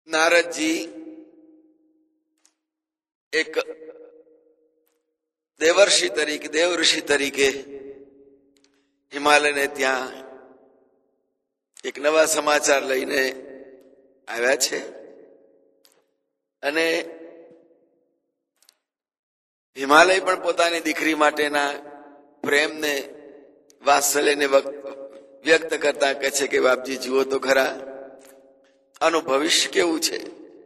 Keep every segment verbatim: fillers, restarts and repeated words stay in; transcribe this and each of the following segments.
નારદજી એક દેવર્ષિ તરીકે દેવઋષિ તરીકે હિમાલયને ત્યાં એક નવા સમાચાર લઈને આવ્યા છે અને હિમાલય પણ પોતાની દીકરી માટેના પ્રેમને વાત્સલ્યને વ્યક્ત કરતા કહે છે કે બાપજી જુઓ તો ખરા આનું ભવિષ્ય કેવું છે.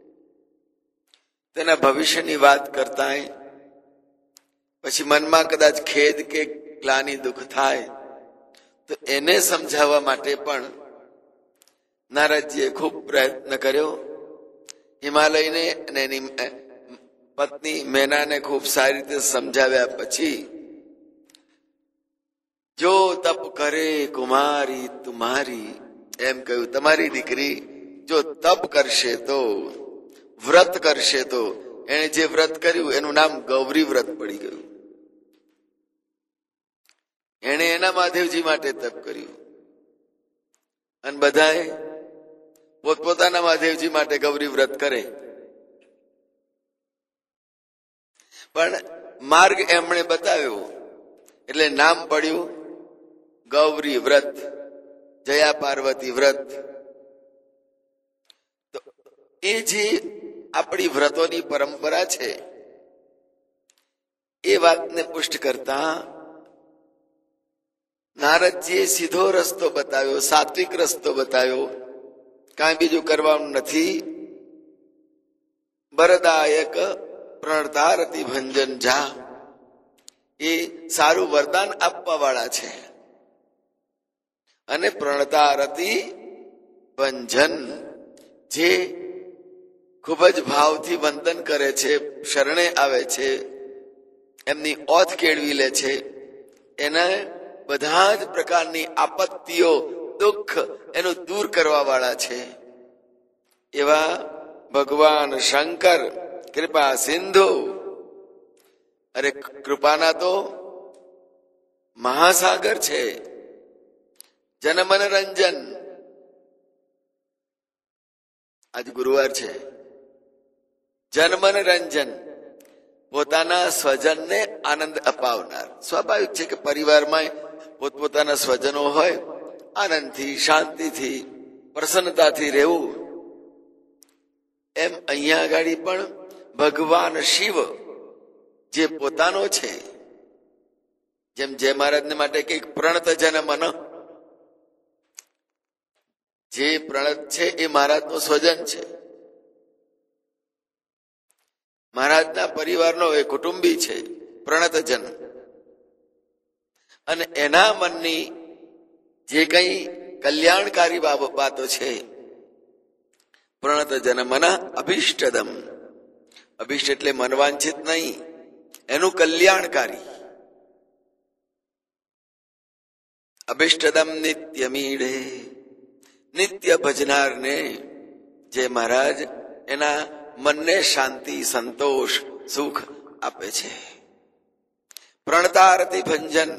તેના ભવિષ્યની વાત કરતા પછી મનમાં કદાચ ખેદ કે ગ્લાનિ દુઃખ થાય તો એને સમજાવવા માટે પણ નારદજીએ ખૂબ પ્રયત્ન કર્યો. હિમાલયને અને એની પત્ની મેનાને ખૂબ સારી રીતે સમજાવ્યા પછી જો તપ કરે કુમારી તુમારી એમ કહ્યું, તમારી દીકરી જો તપ કરશે તો, વ્રત કરશે તો, એને જે વ્રત કર્યું એનું નામ ગૌરી વ્રત પડી ગયું. એને એના મહાદેવજી માટે તપ કર્યું અને બધાએ પોતપોતાના મહાદેવજી માટે ગૌરી વ્રત કરે, પણ માર્ગ એમણે બતાવ્યો એટલે નામ પડ્યું ગૌરી વ્રત, જયા પાર્વતી વ્રત. તો એ જે આપણી વ્રતોની પરંપરા છે એ વાતને પુષ્ટ કરતા નારદજીએ સીધો રસ્તો બતાવ્યો, સાત્વિક રસ્તો બતાવ્યો. કાંઈ બીજું કરવાનું નથી. વરદાયક પ્રણતારતિ ભંજન જા, એ સારું વરદાન આપવા વાળા છે. અને પ્રણતારતિ ભંજન, જે ખૂબ જ ભાવથી વંદન કરે છે, શરણે આવે છે, એમની ઓથ કેળવી લે છે, એને બધા જ પ્રકારની આપત્તિઓ દુઃખ એનું દૂર કરવા વાળા છે. એવા ભગવાન શંકર કૃપા સિંધુ, અરે કૃપાના તો મહાસાગર છે. જનમન રંજન, આજ ગુરુવાર છે. જનમન રંજન, પોતાના સ્વજનને આનંદ અપાવનાર. સ્વાભાવિક છે કે પરિવારમાં પોતપોતાના સ્વજનો હોય, આનંદથી શાંતિથી પ્રસન્નતાથી રહેવું. એમ અહીંયા આગળ પણ ભગવાન શિવ જે પોતાનો છે, જેમ જય મહારાજને માટે કઈક પ્રણત જનમન, જે પ્રણત છે એ મહારાજનો સ્વજન છે, મહારાજના પરિવારનો એ કુટુંબી છે, પ્રણતજન. અને એના મનની જે કઈ કલ્યાણકારી બાબતો છે, પ્રણતજન મન અભિષ્ટદમ, અભિષ્ટ એટલે મનવાંછિત નહીં, એનું કલ્યાણકારી. અભિષ્ટદમ નિત્ય મીડે, નિત્ય ભજનારને જે મહારાજ એના મનને શાંતિ, સંતોષ, સુખ આપે છે. પ્રણતારતિ ભંજન,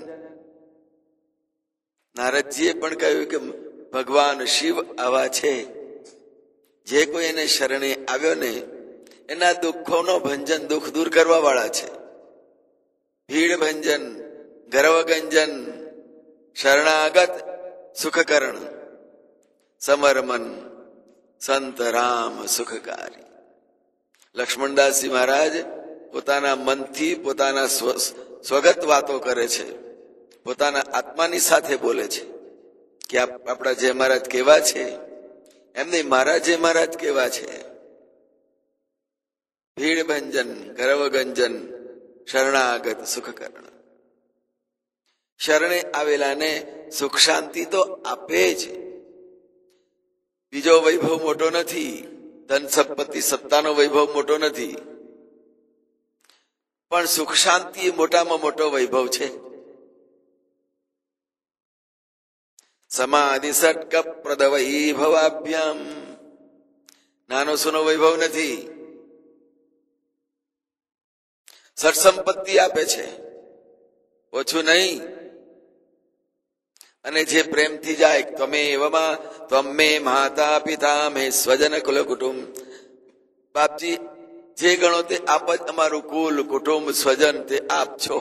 નારદજીએ પણ કહ્યું કે ભગવાન શિવ આવા છે, જે કોઈ એને શરણે આવ્યો ને એના દુઃખોનો ભંજન, દુઃખ દૂર કરવા વાળા છે. ભીડ ભંજન, ગર્વગંજન, શરણાગત સુખકરણ, સમરમન સંત રામ સુખકારી. લક્ષ્મણદાસજી મહારાજ પોતાના મનથી પોતાના સ્વગત વાતો કરે છે, પોતાના આત્માની સાથે બોલે છે કે આપણા જય મહારાજ કેવા છે, એમને મહારાજ જય મહારાજ કેવા છે. ભીડ ભંજન, ગર્વગંજન, શરણાગત સુખકરણ. શરણે આવેલાને સુખ શાંતિ તો આપે જ. બીજો વૈભવ મોટો નથી, ધન સંપત્તિ સત્તાનો વૈભવ મોટો નથી, પણ સુખ શાંતિ એ મોટામાં મોટો વૈભવ છે. સમાધિ સટક પ્રદ વૈભવાભ્યામ, નાનો સુનો વૈભવ નથી. સટ સંપત્તિ આપે છે, ઓછું નહીં. અને જે પ્રેમથી જાય તમે એવામાં ત્વમે માતા પિતા મે સ્વજન કુલ કુટુંબ, બાપજી જે ગણો તે આપ જ અમારું કુલ કુટુંબ સ્વજન તે આપ છો.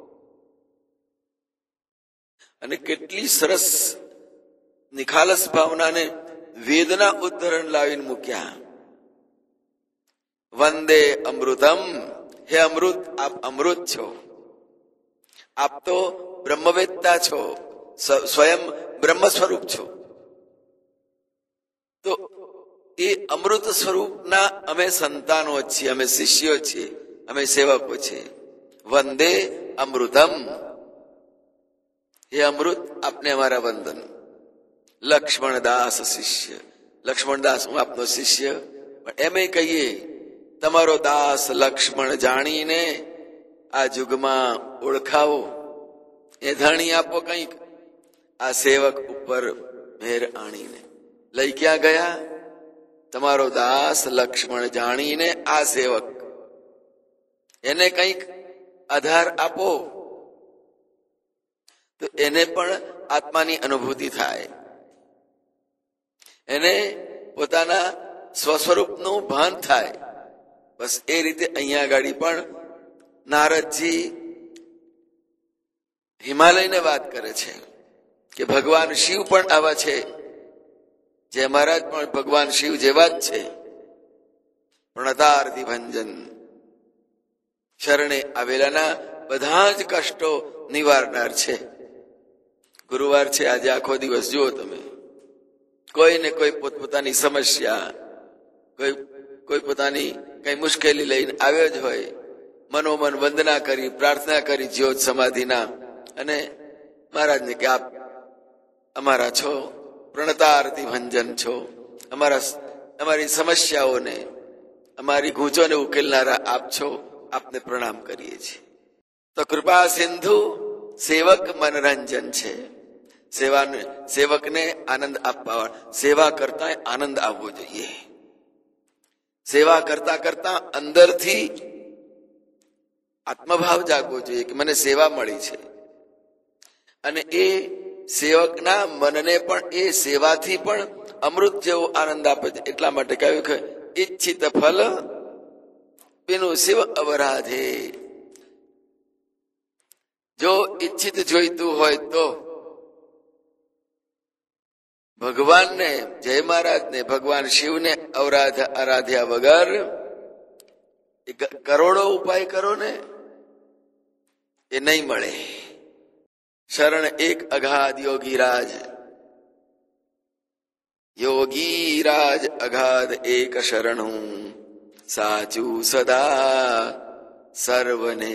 અને કેટલી સરસ નિખાલસ ભાવનાને વેદના ઉદ્ધરણ લાવીને મૂક્યા. વંદે અમૃતમ, હે અમૃત આપ અમૃત છો, આપ તો બ્રહ્મવેત્તા છો, સ્વયં બ્રહ્મ સ્વરૂપ છો. તો એ અમૃત સ્વરૂપના અમે સંતાનો છીએ, અમે શિષ્યો છીએ, અમે સેવકો છીએ. વંદે અમૃતમ, હે અમૃત આપને અમારા વંદન. લક્ષ્મણદાસ શિષ્ય, લક્ષ્મણદાસ હું આપનો શિષ્ય, પણ એમ કહીએ તમારો દાસ લક્ષ્મણ જાણીને આ યુગમાં ઓળખાવો, એ ધણી આપો કંઈક આ સેવક ઉપર મેર આણીને. લઈ ક્યાં ગયા? તમારો દાસ લક્ષ્મણ જાણીને આ સેવક, એને કંઈક આધાર આપો તો એને પણ આત્માની અનુભૂતિ થાય, એને પોતાના સ્વસ્વરૂપનું ભાન થાય. બસ એ રીતે અહીંયા આગળ પણ નારદજી હિમાલયને વાત કરે છે કે ભગવાન શિવ પણ આવા છે, જે મહારાજ પણ ભગવાન શિવ જેવા જ છે. પ્રણતાર્થી ભંજન, શરણે આવેલાના બધા જ કષ્ટો નિવારનાર છે. ગુરુવાર છે આજે, આખો દિવસ જુઓ તમે, કોઈ ને કોઈ પોતપોતાની સમસ્યા, કોઈ કોઈ પોતાની કઈ મુશ્કેલી લઈને આવ્યો જ હોય. મનોમન વંદના કરી, પ્રાર્થના કરી જ્યોત સમાધિના, અને મહારાજને કે આપ અમારા છો, પ્રણતાર્થી ભંજન છો, અમારા અમારી સમસ્યાઓને, અમારી ગૂંચોને ઉકેલનારા આપ છો, આપને પ્રણામ કરીએ છીએ. તો કૃપા સિંધુ સેવક મનરંજન છે. સેવાને, સેવકને આનંદ આપવા, સેવા કરતા આનંદ આવવો જોઈએ. સેવા કરતા કરતા અંદરથી આત્મભાવ જાગવો જોઈએ કે મને સેવા મળી છે, અને એ સેવકના મનને પણ એ સેવાથી પણ અમૃત જેવો આનંદ આપે છે. એટલા માટે કહ્યું કે ઈચ્છિત ફલ પેનું શિવ અવરાધે. જો ઈચ્છિત જોઈતું હોય તો ભગવાનને, જય મહારાજને, ભગવાન શિવને અવરાધ આરાધ્યા વગર કરોડો ઉપાય કરો ને એ નહીં મળે. શરણ એક અગાધ યોગીરાજ, યોગીરાજ અગાધ એક શરણું, સાચું સદા સર્વને.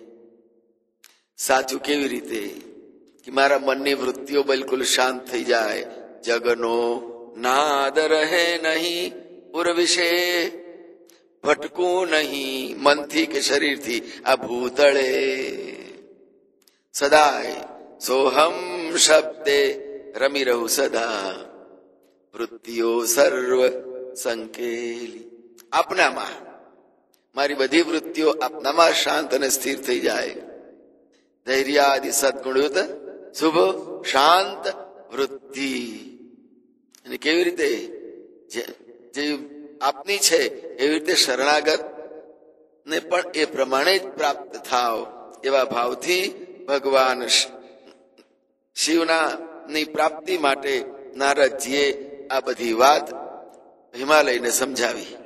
સાચું કેવી રીતે? કે મારા મનની વૃત્તિઓ બિલકુલ શાંત થઈ જાય, જગનો નાદ રહે નહીં ઉર વિશે, ભટકું નહીં મનથી કે શરીરથી આ ભૂતળે. સદાય સોહમ શબ્દે રમી રહું સદા, વૃત્તિઓ સર્વ સંકેલી. આપનામાં મારી બધી વૃત્તિઓ આપનામાં શાંત અને સ્થિર થઈ જાય. ધૈર્યાદિ સદગુણયુત શુભ શાંત વૃત્તિ. અને કેવી રીતે? જે આપની છે એવી રીતે શરણાગત ને પણ એ પ્રમાણે જ પ્રાપ્ત થાવ, એવા ભાવથી ભગવાન શિવના ની પ્રાપ્તિ માટે નારદજીએ આ બધી વાત હિમાલયને સમજાવી.